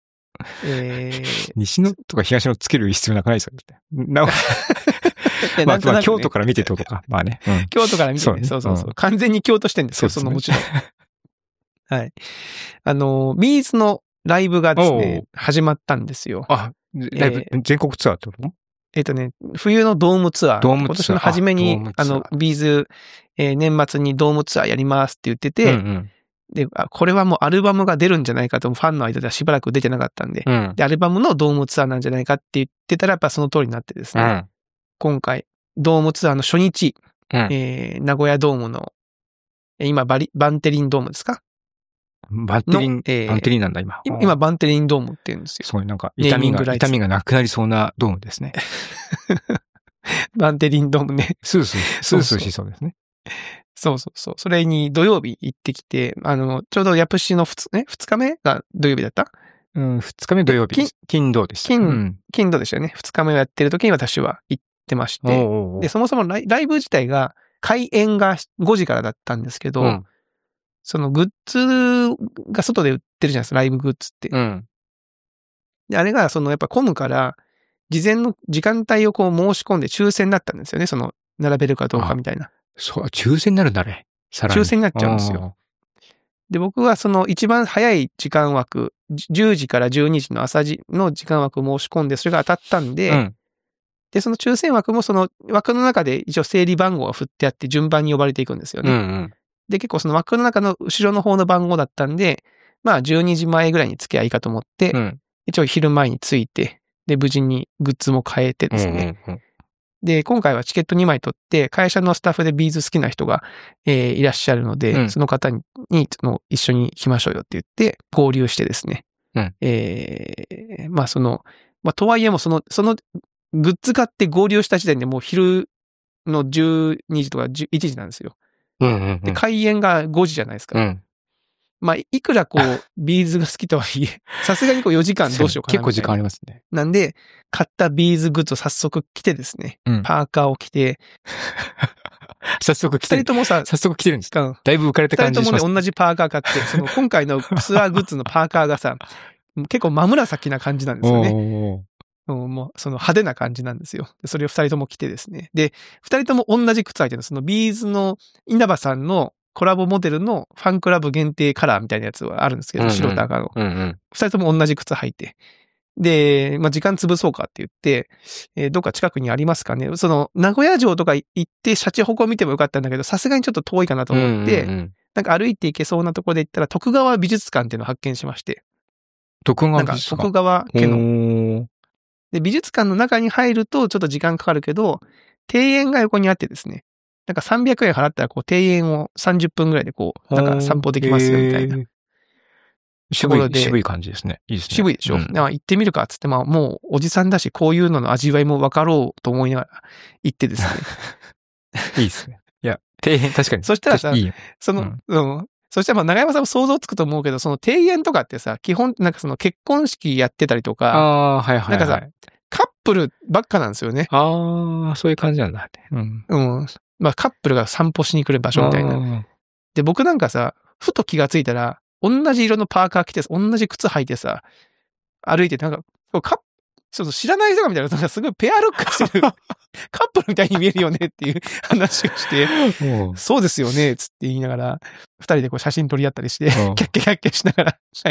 西のとか東のつける必要なくないですよね。まあ、京都から見てってことか。まあね。 うん、京都から見てね。そうそうそう。完全に京都視点ですよ、もちろん。はい。ビーズのライブがですね、始まったんですよ。 ライブ、全国ツアーってこと冬のドームツアー。今年の初めに、ビーズ、年末にドームツアーやりますって言ってて、で、これはもうアルバムが出るんじゃないかと、ファンの間ではしばらく出てなかったんで、で、アルバムのドームツアーなんじゃないかって言ってたら、やっぱその通りになってですね、今回、ドームツアーの初日、名古屋ドームの、今、バンテリンドームですか？ バンテリンなんだ、今。 今、バンテリンドームって言うんですよ。 すごい、なんか、痛みがなくなりそうなドームですね。 バンテリンドームね。 スースーしそうですね。 そうそうそう。それに土曜日行ってきて、ちょうどヤプシの2日目が土曜日だった？ うん、2日目土曜日。金土でした。 金土でしたよね。2日目をやってる時に私は行ってまして。で、そもそもライブ自体が開演が5時からだったんですけど、そのグッズが外で売ってるじゃないですか、ライブグッズって。で、あれがやっぱ混むから、事前の時間帯をこう申し込んで抽選だったんですよね、並べるかどうかみたいな。 そう、抽選になるんだね。 抽選になっちゃうんですよ。で、僕は一番早い時間枠、10時から12時の朝の時間枠を申し込んで、それが当たったんで、で、その抽選枠もその枠の中で一応整理番号が振ってあって順番に呼ばれていくんですよね。で、結構その枠の中の後ろの方の番号だったんで、まあ12時前ぐらいに着けばいいかと思って、一応昼前に着いて、で、無事にグッズも買えてですね。で、今回はチケット2枚取って、会社のスタッフでビーズ好きな人が、いらっしゃるので、その方に一緒に来ましょうよって言って、合流してですね。まあとはいえもそのグッズ買って合流した時点でもう昼の12時とか1時なんですよ。で、開演が5時じゃないですか。まあ、いくらビーズが好きとはいえ、さすがに4時間どうしようかな。 結構時間ありますね。 なんで、買ったビーズグッズを早速着てですね、パーカーを着て、 早速着てる。 2人ともさ、 早速着てるんですか？だいぶ浮かれた感じします。 2人ともね、同じパーカー買って、今回のツアーグッズのパーカーがさ、結構真紫な感じなんですよね。もう、派手な感じなんですよ。それを2人とも着てですね。で、2人とも同じ靴履いてるの。ビーズの稲葉さんのコラボモデルのファンクラブ限定カラーみたいなやつはあるんですけど、白と赤の。2人とも同じ靴履いて。で、まあ、時間潰そうかって言って、どっか近くにありますかね。名古屋城とか行ってシャチホコ見てもよかったんだけど、さすがにちょっと遠いかなと思って、なんか歩いて行けそうなところで行ったら、徳川美術館っていうのを発見しまして。 徳川美術館？ 徳川家の。で、美術館の中に入るとちょっと時間かかるけど、庭園が横にあってですね。なんか300円払ったら、庭園を30分ぐらいでなんか散歩できますよ、みたいな。 渋い感じですね。いいですね。 渋いでしょ。行ってみるか、つって、まあ、もう、おじさんだし、こういうのの味わいも分かろうと思いながら行ってですね。 いいですね。いや、庭園、確かに。 そしたらさ、そしたら長山さんも想像つくと思うけど、庭園とかってさ、基本、なんか結婚式やってたりとか、なんかさ、カップルばっかなんですよね。 そういう感じなんだ。 まあ、カップルが散歩しに来る場所みたいな。で、僕なんかさ、ふと気がついたら、同じ色のパーカー着て、同じ靴履いてさ、歩いて、なんか、知らない人が見たら、なんかすごいペアルックしてるカップルみたいに見えるよねっていう話をして、そうですよね、つって言いながら、2人で写真撮り合ったりして、キャッキャキャッキャしながら、はい。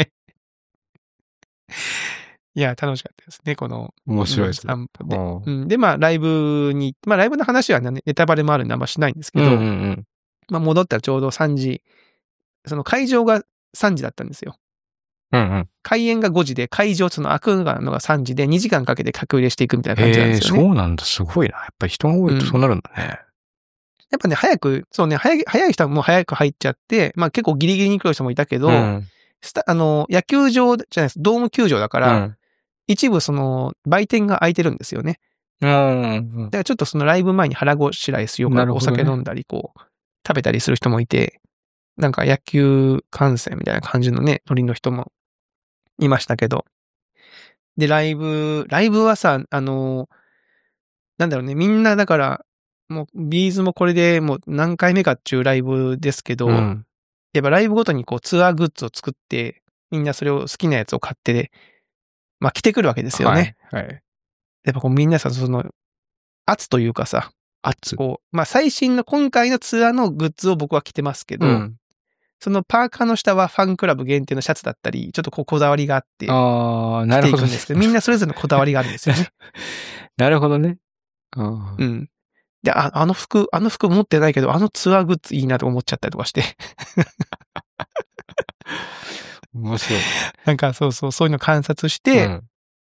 いや、楽しかったですね、 面白いですね。散歩で。で、まあ、ライブの話はネタバレもあるんであんましないんですけど、まあ、戻ったらちょうど3時、会場が3時だったんですよ。開演が5時で、会場開くのが3時で、2時間かけて客入れしていくみたいな感じなんですよね。 そうなんだ、すごいな。やっぱり人が多いとそうなるんだね。 やっぱね、早い人はもう早く入っちゃって、まあ結構ギリギリに来る人もいたけど、野球場じゃないです、ドーム球場だから、一部売店が開いてるんですよね。だからちょっとライブ前に腹ごしらえしようか、お酒飲んだり、食べたりする人もいて、なんか野球観戦みたいな感じのね、ノリの人もいましたけど。で、ライブはさ、なんだろうね、みんなだから、 もう、ビーズもこれでもう何回目かっていうライブですけど、やっぱライブごとにこうツアーグッズを作って、みんなそれを好きなやつを買って、まあ着てくるわけですよね。 はい。 やっぱこうみんなさ、その、圧というかさ、こう、まあ最新の今回のツアーのグッズを僕は着てますけど、そのパーカーの下はファンクラブ限定のシャツだったり、ちょっとこだわりがあって、着ていくんですけど、みんなそれぞれのこだわりがあるんですよね。 なるほどね。 うん。で、あの服持ってないけど、あのツアーグッズいいなと思っちゃったりとかして。 面白い。 なんかそういうの観察して、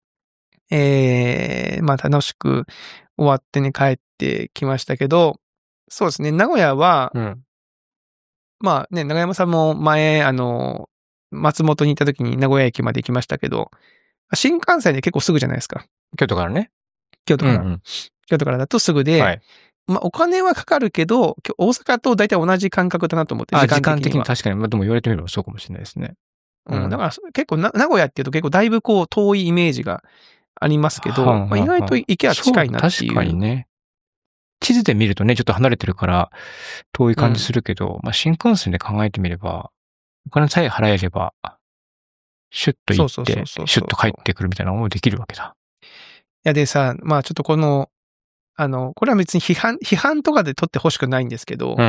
まあ楽しく終わってね、帰ってきましたけど、そうですね、名古屋は、まあね、長山さんも前、松本に行った時に名古屋駅まで行きましたけど、新幹線で結構すぐじゃないですか。 京都からね。 京都から。京都からだとすぐで、まあお金はかかるけど、大阪と大体同じ感覚だなと思って、 時間的に確かに、まあでも言われてみればそうかもしれないですね。 だから結構名古屋っていうと結構だいぶこう遠いイメージがありますけど、まあ、意外と行けば近いなっていう。 確かにね。地図で見るとね、ちょっと離れてるから遠い感じするけど、まあ新幹線で考えてみれば、お金さえ払えれば、シュッと行って、シュッと帰ってくるみたいなのもできるわけだ。 いやでさ、まあちょっとこの、これは別に批判とかで取ってほしくないんですけど、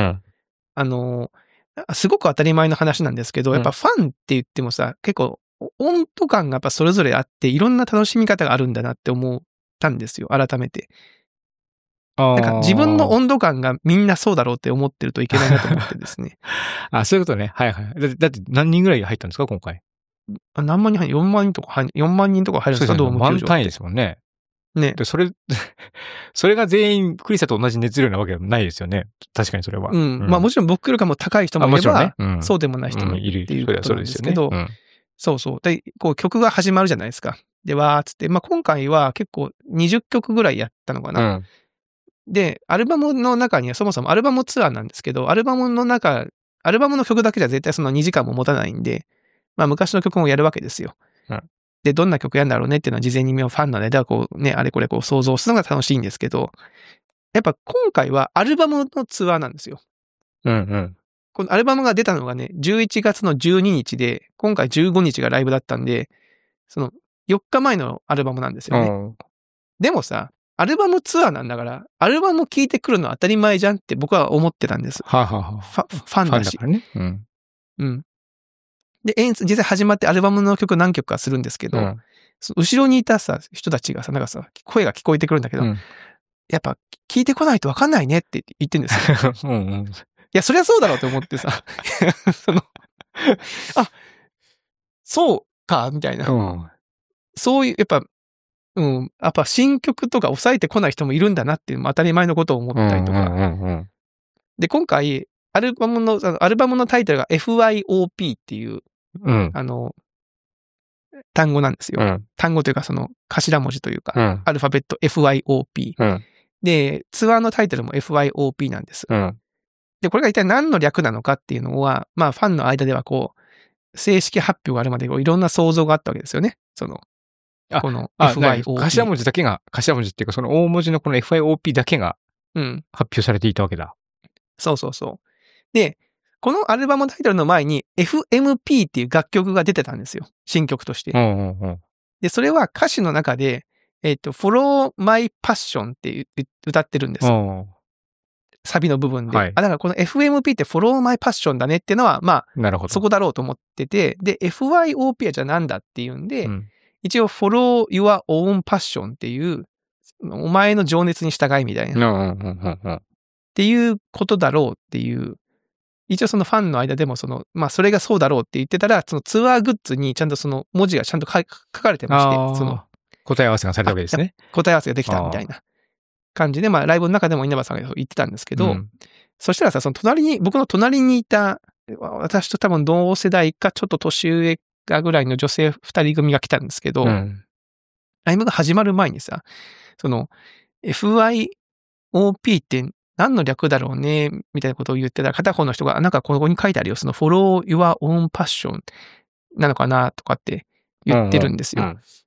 すごく当たり前の話なんですけど、やっぱファンって言ってもさ、結構温度感がやっぱそれぞれあって、いろんな楽しみ方があるんだなって思ったんですよ、改めて。なんか自分の温度感がみんなそうだろうって思ってるといけないなと思ってですね。 そういうことね。はいはい。だって何人ぐらい入ったんですか、今回。 何万人4万人とか入るんですか、ドーム球場って。 満単位ですもんね。 ね。 で、それが全員クリスタと同じ熱量なわけではないですよね。確かにそれは。 まあもちろん僕よりかも高い人もいれば、そうでもない人もいるっていうことなんですけど、そう。で、こう曲が始まるじゃないですか。で、わーっつって、まあ今回は結構20曲ぐらいやったのかな。で、アルバムの中にはそもそもアルバムツアーなんですけど、アルバムの曲だけじゃ絶対その2時間も持たないんで、まあ昔の曲もやるわけですよ。で、どんな曲やるんだろうねっていうのは事前にファンの間はこうね、あれこれこう想像するのが楽しいんですけど、やっぱ今回はアルバムのツアーなんですよ。このアルバムが出たのがね、11月の12日で、今回15日がライブだったんで、その4日前のアルバムなんですよね。でもさ、アルバムツアーなんだから、アルバム聴いてくるのは当たり前じゃんって僕は思ってたんです。ファンだし。で、実際始まってアルバムの曲何曲かするんですけど、後ろにいたさ、人たちがさ、なんかさ、声が聞こえてくるんだけど、やっぱ聞いてこないとわかんないねって言ってるんですよ。いや、そりゃそうだろうと思ってさ、そうか、みたいな。そういう、やっぱ新曲とか抑えてこない人もいるんだなっていう当たり前のことを思ったりとか。で、今回、アルバムのタイトルが FYOP っていう、単語なんですよ。単語というかその頭文字というか、アルファベット FYOP。で、ツアーのタイトルも FYOP なんです。で、これが一体何の略なのかっていうのは、まあファンの間ではこう、正式発表があるまでいろんな想像があったわけですよね。この FYOP。 頭文字っていうかその大文字のこの FYOP だけが発表されていたわけだ。 そう。で、このアルバムタイトルの前に FMP っていう楽曲が出てたんですよ。新曲として。で、それは歌詞の中で、Follow My Passion って歌ってるんですよ。サビの部分で。だからこの FMP って Follow My Passion だねっていうのは、まあ、そこだろうと思ってて、で、FYOP はじゃあなんだっていうんで、一応 Follow Your Own Passion っていう、お前の情熱に従いみたいな。っていうことだろうっていう。一応そのファンの間でもまあそれがそうだろうって言ってたら、そのツアーグッズにちゃんとその文字がちゃんと書かれてまして、 答え合わせがされたわけですね。 答え合わせができたみたいな感じで、まあライブの中でも稲葉さんが言ってたんですけど、そしたらさ、僕の隣にいた、私と多分同世代かちょっと年上かぐらいの女性2人組が来たんですけど、ライブが始まる前にさ、FYOP って何の略だろうね、みたいなことを言ってたら、片方の人が、なんかここに書いてあるよ、Follow Your Own Passion なのかな、とかって言ってるんですよ。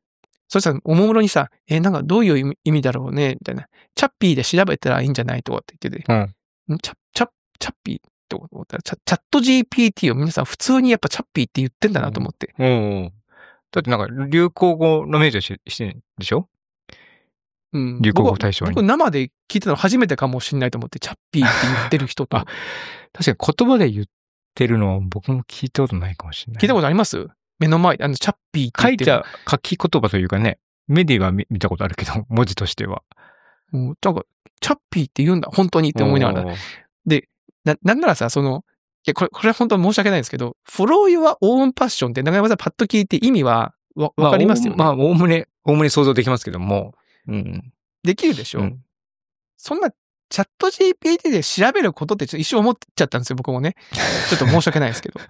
そしたらおもむろにさ、なんかどういう意味だろうねみたいな。チャッピーで調べたらいいんじゃないとかって言ってて。チャッピーって思ったら、チャット GPT を皆さん普通にやっぱチャッピーって言ってんだなと思って。 だってなんか流行語の名字してるんでしょ？うん。流行語大賞に。 僕生で聞いたの初めてかもしれないと思って、チャッピーって言ってる人と。 あ、確かに言葉で言ってるのは僕も聞いたことないかもしれない。 聞いたことあります？目の前で、チャッピーって言ってる。書き言葉というかね、メディは見たことあるけど、文字としては。 なんか、チャッピーって言うんだ、本当にって思いながら。で、なんならさ、いや、これは本当に申し訳ないんですけど、follow your own passion って長山さんパッと聞いて意味はわかりますよね。 まあ、おおむね想像できますけども。 できるでしょ、そんな、チャット GPT で調べることって一瞬思っちゃったんですよ、僕もね。ちょっと申し訳ないですけど。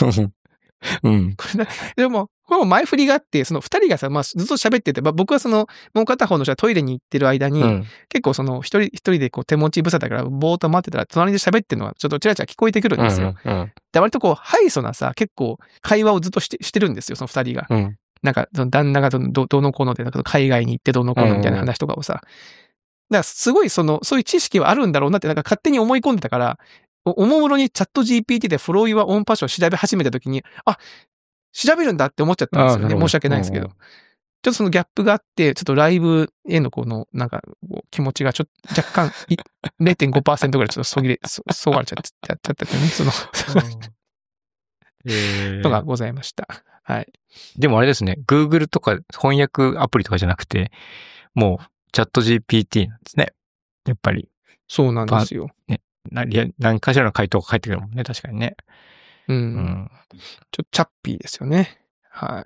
でも、これも前振りがあって、その二人がさ、まあ、ずっと喋ってて、僕はもう片方の人はトイレに行ってる間に、結構一人でこう手持ち無沙汰からぼーっと待ってたら、隣で喋ってるのはちょっとチラチラ聞こえてくるんですよ。で、割とこう、ハイソなさ、結構会話をずっとしてるんですよ、その二人が。なんか、旦那がどのこので、なんか海外に行ってどのこのみたいな話とかをさ。だからすごいそういう知識はあるんだろうなって、なんか勝手に思い込んでたから、おもむろにチャット GPT で Follow Your Own Passion を調べ始めたときに、調べるんだって思っちゃったんですよね。申し訳ないですけど。ちょっとそのギャップがあって、ちょっとライブへのなんか、気持ちが若干0.5% ぐらいちょっとそがれちゃったってね、のがございました。はい。 でもあれですね、Google とか翻訳アプリとかじゃなくて、もうチャット GPT なんですね。やっぱり。 そうなんですよ。 ね、何かしらの回答が返ってくるもんね、確かにね。 チャッピーですよね。はい。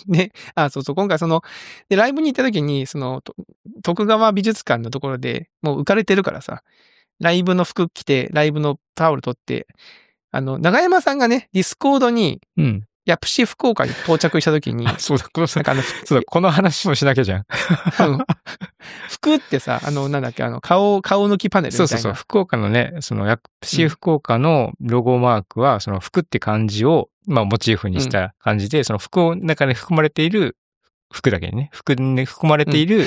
で、そう、今回で、ライブに行った時に、徳川美術館のところで、もう浮かれてるからさ、ライブの服着て、ライブのタオル取って、長山さんがね、ディスコードに、ヤプシ福岡に到着した時に、 そうだ、この話もしなきゃじゃん。 服ってさ、なんだっけ、顔抜きパネルみたいな。 そう、福岡のね、ヤプシ福岡のロゴマークは、服って漢字を、まあ、モチーフにした感じで、服の中に含まれている、服だけにね、服に含まれている、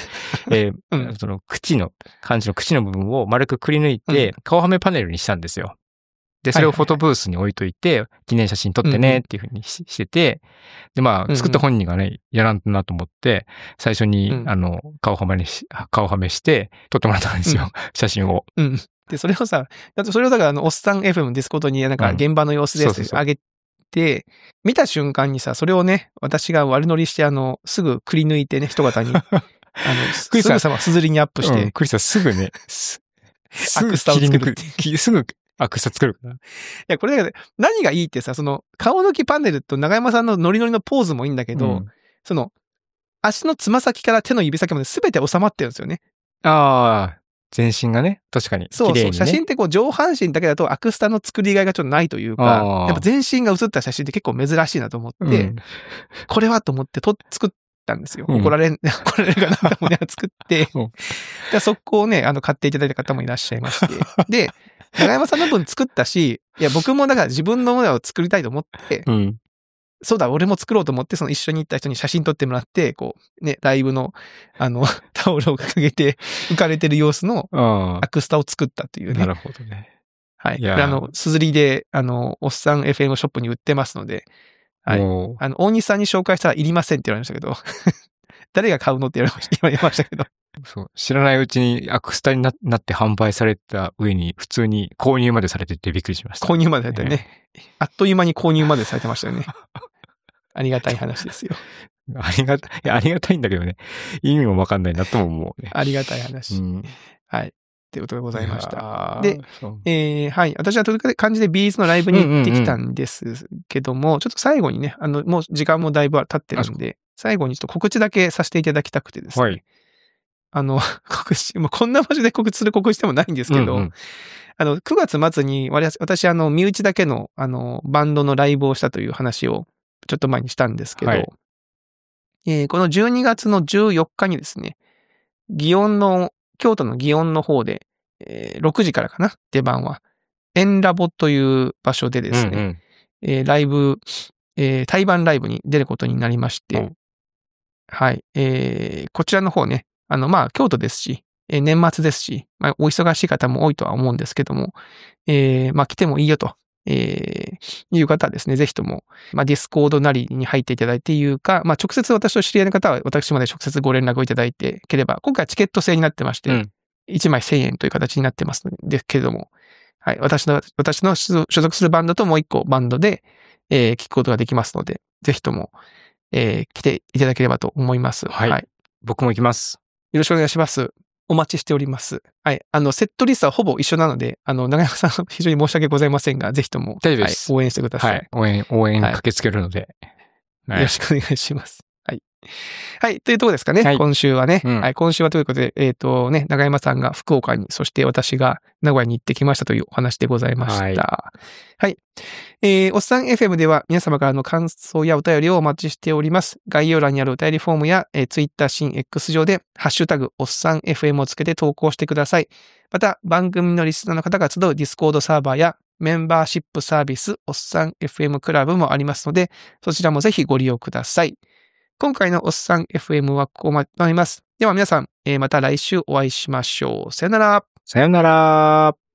漢字の口の部分を丸くくり抜いて、顔はめパネルにしたんですよ。で、それをフォトブースに置いといて、記念写真撮ってねっていうふうにしてて、で、まあ、作った本人がね、やらんとなと思って、最初に、顔はめして、撮ってもらったんですよ、写真を。 で、それをだからおっさん FM ディスコードになんか現場の様子です上げて、見た瞬間にさ、それをね、私が悪乗りして、すぐくり抜いてね、人型に、すぐさますずりにアップして。 クリスさんすぐね、 アクスタを作る。 すぐアクスタ作るから。いや、これだけど、何がいいってさ、顔抜きパネルと長山さんのノリノリのポーズもいいんだけど、足のつま先から手の指先まで全て収まってるんですよね。 ああ、全身がね、確かに。 そう、写真って上半身だけだとアクスタの作りがいがちょっとないというか、やっぱ全身が写った写真って結構珍しいなと思って、これはと思って作ったんですよ。怒られるかなと思って作って、速攻ね、買っていただいた方もいらっしゃいまして。で、長山さんの分作ったし、いや、僕もだから自分のものを作りたいと思って、そうだ、俺も作ろうと思って、一緒に行った人に写真撮ってもらって、ライブの、タオルを掲げて浮かれてる様子のアクスタを作ったっていうね。 なるほどね。 はい。すずりで、おっさん FM ショップに売ってますので、はい。大西さんに紹介したらいりませんって言われましたけど、誰が買うのって言われましたけど。 そう。知らないうちにアクスタになって販売された上に、普通に購入までされててびっくりしました。 購入までされてね。あっという間に購入までされてましたよね。ありがたい話ですよ。 ありがたいんだけどね。意味もわかんないなとも思うね。 ありがたい話。はい。ということでございました。で、はい。私はという感じでビーズのライブに行ってきたんですけども、ちょっと最後にね、もう時間もだいぶ経ってるんで、最後にちょっと告知だけさせていただきたくてですね。はい。告知、もうこんな場所で告知してもないんですけど、9月末に私、身内だけの、バンドのライブをしたという話をちょっと前にしたんですけど、この12月の14日にですね、京都の祇園の方で、6時からかな、出番は、エンラボという場所でですね、ライブ、対バンライブに出ることになりまして、 はい。こちらの方ね、京都ですし、年末ですし、お忙しい方も多いとは思うんですけども、来てもいいよと、いう方はですね、ぜひとも、ディスコードなりに入っていただいていうか、直接私と知り合いの方は私まで直接ご連絡をいただいてければ、今回はチケット制になってまして、1枚1000円という形になってますので、けれども、はい、私の所属するバンドともう一個バンドで、聞くことができますので、ぜひとも、来ていただければと思います。 はい。僕も行きます。 よろしくお願いします。お待ちしております。はい。セットリストはほぼ一緒なので、長山さん非常に申し訳ございませんが、ぜひとも、 大丈夫です。 応援してください。 はい。応援駆けつけるので、 よろしくお願いします。はい。はい。というところですかね。今週はね。はい。今週はということで、長山さんが福岡に、そして私が名古屋に行ってきましたというお話でございました。はい。おっさん FM では皆様からの感想やお便りをお待ちしております。概要欄にあるお便りフォームや、Twitter 新 X 上で、ハッシュタグ、おっさん FM をつけて投稿してください。また、番組のリスナーの方が集うディスコードサーバーや、メンバーシップサービス、おっさん FM クラブもありますので、そちらもぜひご利用ください。今回のおっさん FM はここまでとなります。では皆さん、また来週お会いしましょう。さよなら。 さよなら。